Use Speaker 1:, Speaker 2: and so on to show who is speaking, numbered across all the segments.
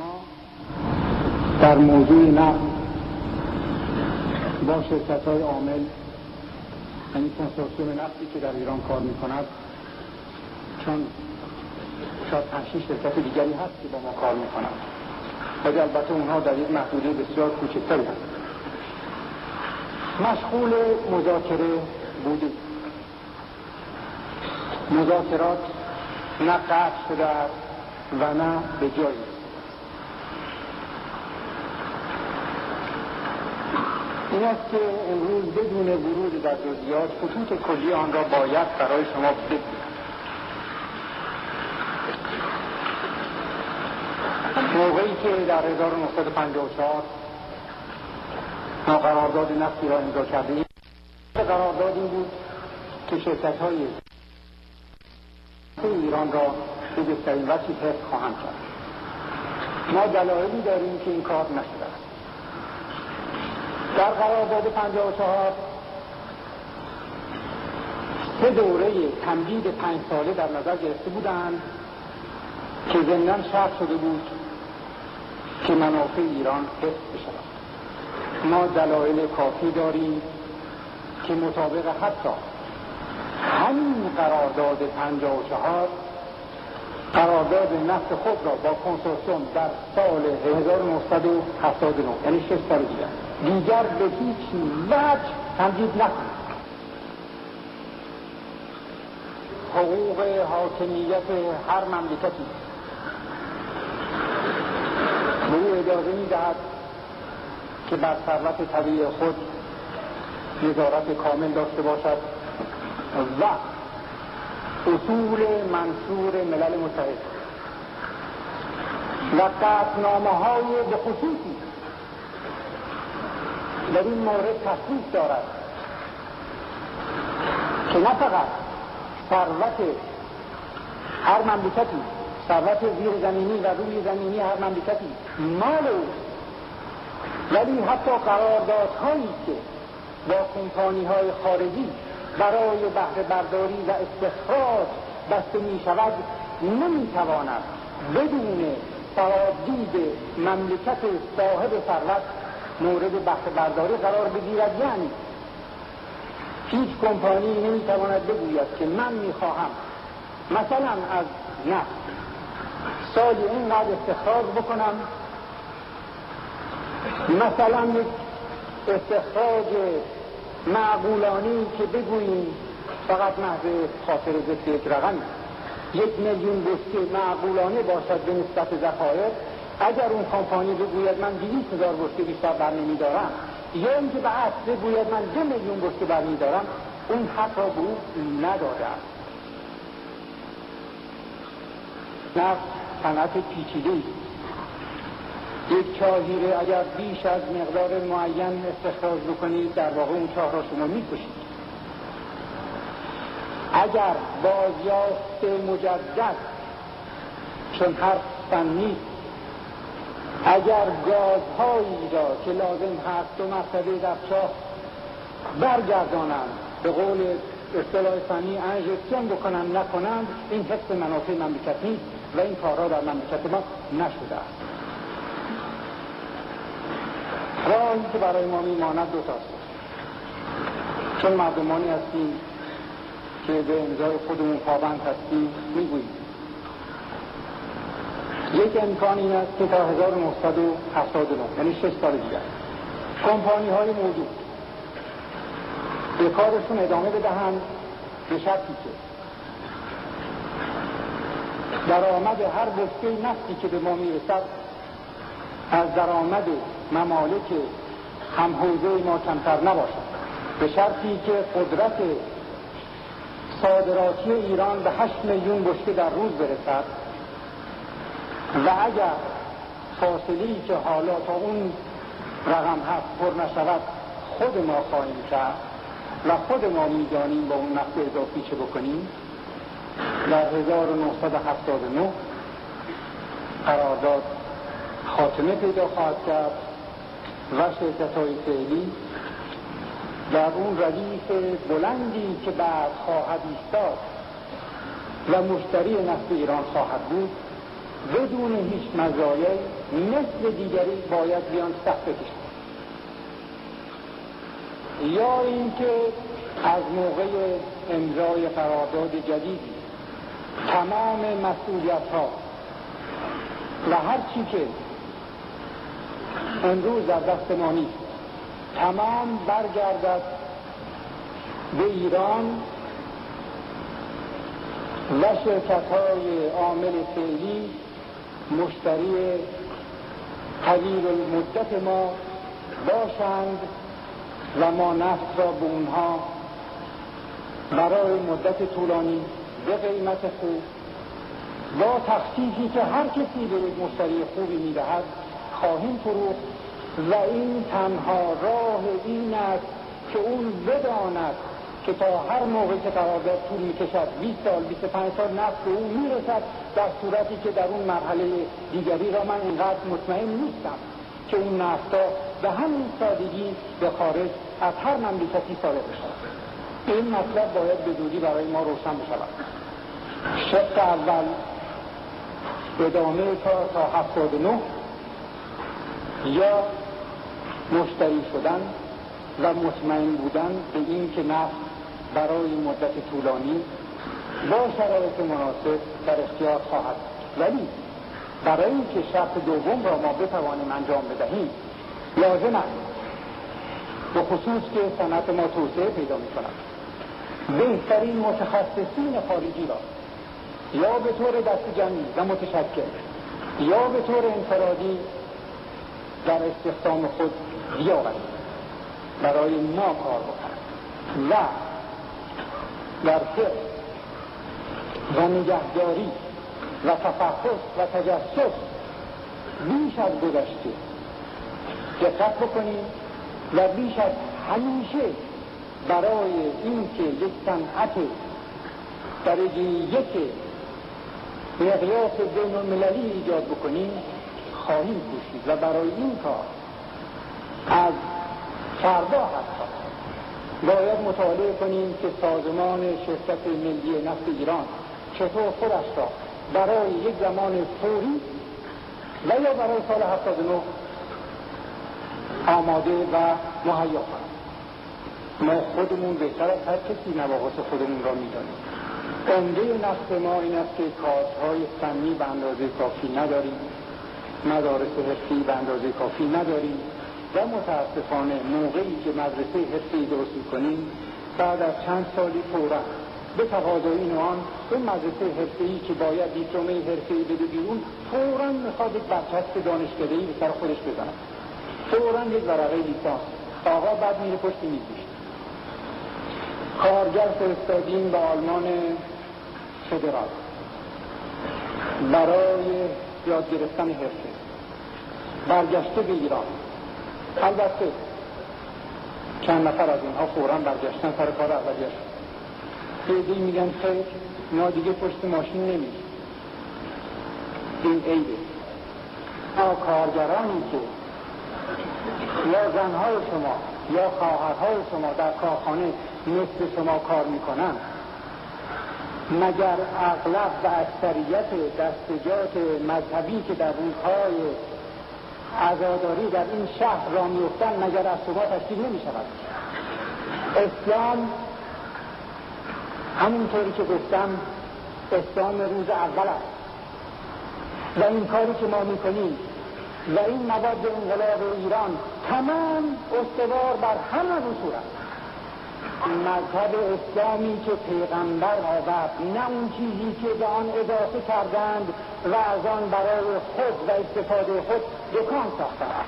Speaker 1: ما در موضوع نفت با شرکت‌های عامل، یعنی کنسورسیوم نفتی که در ایران کار می‌کند، چون شاید 5-6 شرکت دیگری هست که با ما کار می‌کنند، ولی البته اونها در یک محدوده بسیار کوچکتری هست. مشغول مذاکره بودیم. مذاکرات نه قطع شده و نه به جایی. این است که امروز بدون ورود در جزئیات خطوط کلی آن را باید برای شما بگیم. موقعی که در 1954 ما قرارداد نفتی را امضا کردیم، قرارداد این بود که شرکت‌های ایران را به بهترین وجه حفظ خواهند کرد. ما دلایلی داریم که این کار نشده است. در قرارداد 54 سه دوره تمدید 5 ساله در نظر گرفته بودند که ضمناً شرط شده بود که منافع ایران حفظ بشود. ما دلایل کافی داریم که مطابق حتی همین قرارداد 54 قرارداد نفت خود را با کنسورسیوم در سال 1979، یعنی 6 سال دیگر به هیچ وجه تمدید نکنید. حقوق حاکمیت هر مملکتی به او اجازه می‌دهد که بر ثروت طبیعی خود نظارت کامل داشته باشد و اصول منشور ملل متحد و قطعنامه‌های به خصوصی در این مورد تصریح دارد که نه فقط ثروت هر مملکتی، ثروت زیرزمینی و روی زمینی هر مملکتی مال اوست، ولی حتی قراردادهایی که با کمپانی‌های خارجی برای بهره برداری و استخراج بسته می شود نمی‌تواند بدون تردید مملکت صاحب ثروت مورد بهره برداری قرار بگیرد. یعنی هیچ کمپانی نمی‌تواند بگوید که من می‌خواهم مثلا از نفت سالی اینقدر استخراج بکنم، مثلا یک استخراج معقولانی که بگوییم فقط محض خاطر ذکر یک رقمی 1 میلیون بشکه معقولانه باشد به نسبت ذخایر، اگر اون کمپانی بگوید من 200,000 بشکه بیشتر برنمی دارم، یا اینکه به اصل بگوید من 2 میلیون بشکه برمی دارم، اون حق را به او نداده است. نفت صنعت پیچیده‌ای است. یک چاهیره اگر بیش از مقدار معین استخراج بکنید، در واقع اون چاه را شما می‌کشید. اگر بازیافت مجدد، چون هر فنی، اگر گازهایی را که لازم هست 2 مرتبه در چاه برگردانند، به قول اصطلاح فنی انژکشن بکنند نکنند، این حفظ منافع مملکت نیست و این کارها در مملکت ما نشده است. راهی که برای ما میماند 2 تاست. چون مردمانی هستیم که به امضای خودمون پابند هستیم، میگوییم یک امکان این است که تا 1979، یعنی 6 سال دیگر، کمپانی های موجود به کارشون ادامه بدهند، به شرطی که درآمد هر بشکه نفتی که به ما میرسد از درآمد ممالک همحوزه ما کمتر نباشد، به شرطی که قدرت صادراتی ایران به 8 میلیون بشکه در روز برسد و اگر فاصله‌ای که حالا تا اون رقم هست پر نشود، خود ما خواهیم کرد و خود ما می‌دانیم با اون نفت اضافی چه بکنیم. در 1979 قرارداد خاتمه پیدا خواهد کرد و شرکت‌های فعلی در اون ردیف بلندی که بعد خواهد ایستاد و مشتری نفت ایران خواهد بود، بدون هیچ مزایایی مثل دیگری باید بیان صف بکشن، یا اینکه از موقع امضای قرارداد جدیدی تمام مسئولیت‌ها و هر چی که امروز در دست ما نیست تمام برگردد به ایران و شرکت‌های عامل فعلی مشتری طویل المدت ما باشند و ما نفت را به اونها برای مدت طولانی به قیمت خوب با تخفیفی که هر کسی به یک مشتری خوبی میدهد خواهیم فروخت و این تنها راه این است که اون بداند که تا هر موقع که قرارداد طول میکشد 20 سال 25 سال نفت به اون میرسد، در صورتی که در اون مرحله دیگری را من اینقدر مطمئن نیستم که اون نفتا به همین سادگی به خارج از هر مملکتی صادر بشود. این مطلب باید به زودی برای ما روشن بشود. شق اول ادامه کار تا 79 یا مشتری شدن و مطمئن بودن به این که نفت برای مدت طولانی با شرایط مناسب در اختیار خواهد. ولی برای اینکه شرط دوم را ما بتوانیم انجام بدهیم لازم است به خصوص که صنعت ما توسعه پیدا می کند بهترین متخصصین خارجی را یا به طور دست جمعی و متشکل یا به طور انفرادی در استخدام خود بیاوریم برای ما کار بکنند و در حفظ و نگهداری و تفحص و تجسس بیش از گذشته دقت بکنیم و بیش از همیشه برای اینکه یک صنعت درجه یک مقیاس بین المللی ایجاد بکنیم خواهیم کوشید و برای این کار از فردا حتی باید مطالعه کنیم که سازمان شرکت ملی نفت ایران چطور خودش را برای یک زمان فوری و یا برای سال 79 آماده و مهیا کنیم. ما خودمون بهتر از هر کسی نواقص خودمون را می‌دانیم. عمده نقص ما این است که کادرهای فنی به اندازه کافی نداریم، مدارس حرفه‌ای به اندازه کافی نداریم و متاسفانه موقعی که مدرسه حرفه‌ای درست می‌کنیم بعد از چند سالی فوراً به تقاضای این و آن به مدرسه حرفه‌ای که باید دیپلم حرفه‌ای بده بیرون فوراً می‌خواد یک برچسب دانشکده‌ای به سر خودش بزنه، فوراً یک ورقه لیسانس. آقا بعد میره پشت میز کارگر فرستادیم به آلمان فدرال برای یاد گرفتن حرفه، برگشته به ایران. البته چند نفر از اینها فوراً برگشتن سر کار اولیه شد. دیگه میگن خیر ما دیگه پشت ماشین نمیریم. این عیبه. کارگرانی که یا زنهای شما یا خواهرهای شما در کارخانه مثل شما کار میکنن، مگر اغلب و اکثریت دستجات مذهبی که در روزهای عزاداری در این شهر را میفتن مگر از شما تشکیل نمی شود؟ اسلام همونطوری که گفتم اسلام روز اول است و این کاری که ما میکنیم و این مواد انقلاب ایران تمام استوار بر همه اصول است. مذهب اسلامی که پیغمبر آورد، نه اون چیزی که به آن اضافه کردند و از آن برای خود و استفاده خود دکان ساختند.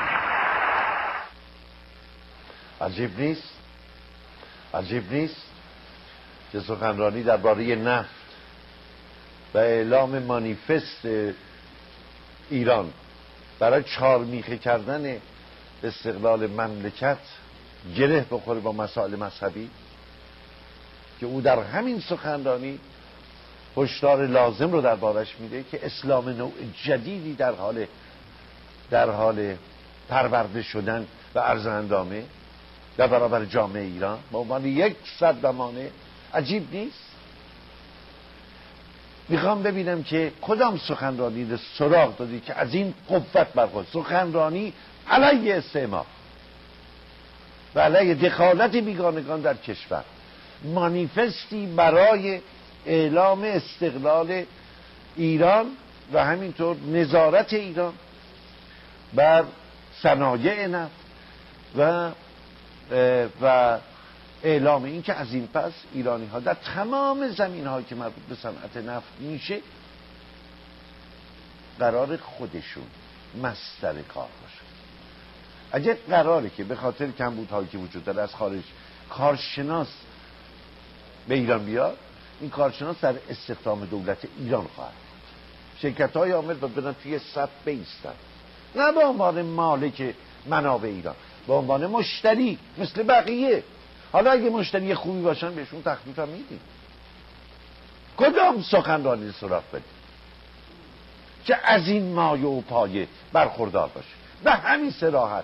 Speaker 2: عجیب نیست که سخنرانی درباره نفت و اعلام مانیفست ایران برای چارمیخه کردن استقلال مملکت گره بخوره با مسائل مذهبی، که او در همین سخنرانی هشدار لازم رو دربارش میده که اسلام نوع جدیدی در حال پرورده شدن و عرضاندامه در برابر جامعه ایران به عنوان یک صد زمانه. عجیب نیست؟ میخوام ببینم که کدام سخنرانی رو سراغ دادی که از این قوت برخورد. سخنرانی علیه استعمار و علیه دخالت بیگانگان در کشور، مانیفستی برای اعلام استقلال ایران و همینطور نظارت ایران بر صنایع نفت و اعلام این که از این پس ایرانی ها در تمام زمین هایی که مربوط به صنعت نفت میشه قرار خودشون مصدر کار باشه. اگه قراره که به خاطر کمبودهایی که وجود داره از خارج کارشناس به ایران بیاد، این کارشناس در استخدام دولت ایران خواهد. شرکت های عامل باید بدن توی صف بیستن، نه به عنوان مالک منابع ایران، به عنوان مشتری مثل بقیه. حالا اگه مشتری خوبی باشن بهشون تخفیف هم میدیم. کدام سخنرانی سراغ بدیم که از این مایه و پایه برخوردار باشه به همین صراحت؟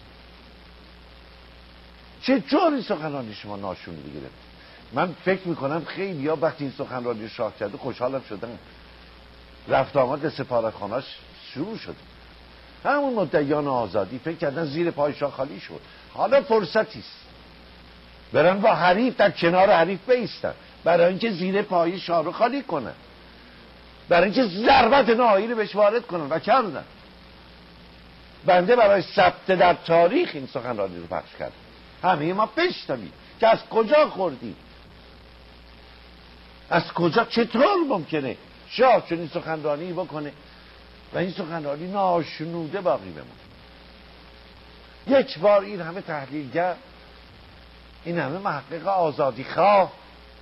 Speaker 2: چطور سخنرانی شما ناشون بگیره؟ من فکر میکنم خیلی ها وقتی این سخنرانی شاه کرده خوشحالم شدن. رفت آمد سفارتخانه‌اش شروع شد. همون مدعیان آزادی فکر کردن زیر پای شاه خالی شد. حالا فرصتی است برن با حریف در کنار حریف بایستن برای اینکه زیر پای شاه رو خالی کنن، برای اینکه ضربت نهایی رو بهش وارد کنن و کردن. بنده برای ثبت در تاریخ این سخنرانی رو پخش کردم، همه ما بشنویم که از کجا خوردیم، از کجا، چطور ممکنه شاه چون این سخنرانی بکنه و این سخنرانی ناشنوده باقی بمونه. یک بار این همه تحلیلگر، این همه محقق آزادی خواه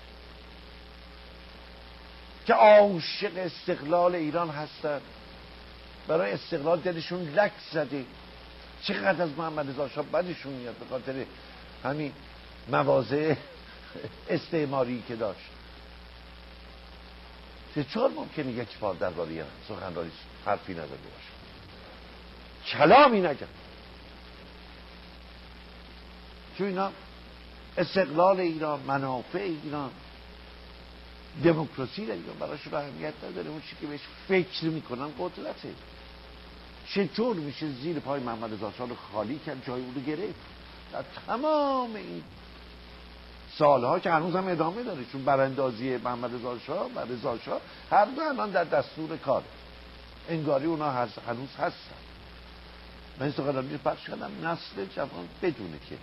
Speaker 2: که عاشق استقلال ایران هستن، برای استقلال دلشون لک زده، چقدر از محمد رضا شاه بدشون میاد به خاطر همین مواضع استعماری که داشت. چطور ممکنه یک بار درباره سخنرانی حرفی نداده باشه، کلامی نگه؟ چون اینا استقلال ایران، منافع ایران، دموکراسی در ایران براشون اهمیت نداره. اون چیزی که بهش فکر میکنن قدرته. چطور میشه زیر پای محمد رضا شاه رو خالی کرد، جای اون رو گرفت در تمام این سالها که هنوز هم ادامه داره، چون براندازی محمد رضا شاه و رضا شاه هر دو الان در دستور کار، انگاری اونا هنوز هستن. من این سخنرانی رو پخش کردم نسل جوان بدونه که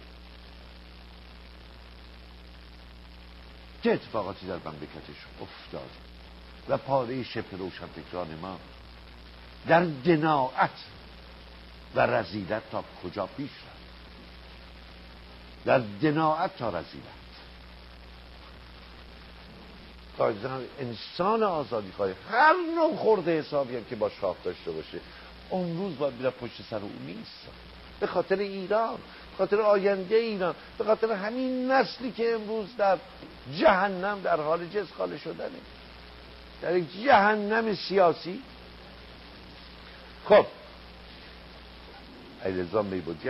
Speaker 2: چه اتفاقاتی در مملکتش افتاد و پاره شبه روشنفکران ما در دناعت و رذیلت تا کجا پیش رفت، در دناعت تا رذیلت. قاعدتا انسان آزادی خواهی هر نوع خورده حسابی هم که با شاه داشته باشه اون روز باید بیره پشت سر اون نیست، به خاطر ایران، به خاطر آینده ایران، به خاطر همین نسلی که امروز در جهنم در حال جزخاله شدنه، در یک جهنم سیاسی. خب ایلزام میبود